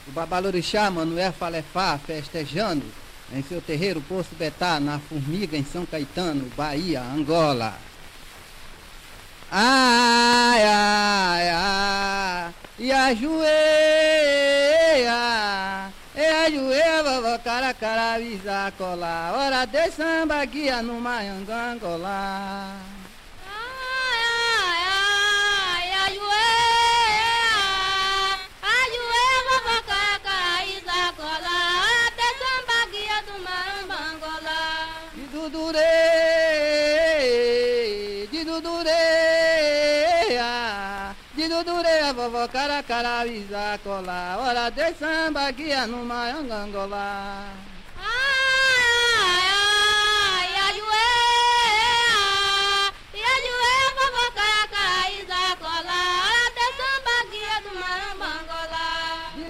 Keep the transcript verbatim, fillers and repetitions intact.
O Babalorixá Manoel Falefá festejando em seu terreiro Poço Betá, na Formiga, em São Caetano, Bahia, Angola. Ai, ai, ai, e a joelha, e a joelha, vovó cara, cara, avisa colar, hora de samba, guia no Maiangangola. Dudurei, de dudureia, de dudureia, vovó cara, cara, avisa colar, hora de samba, guia no Maiangangola.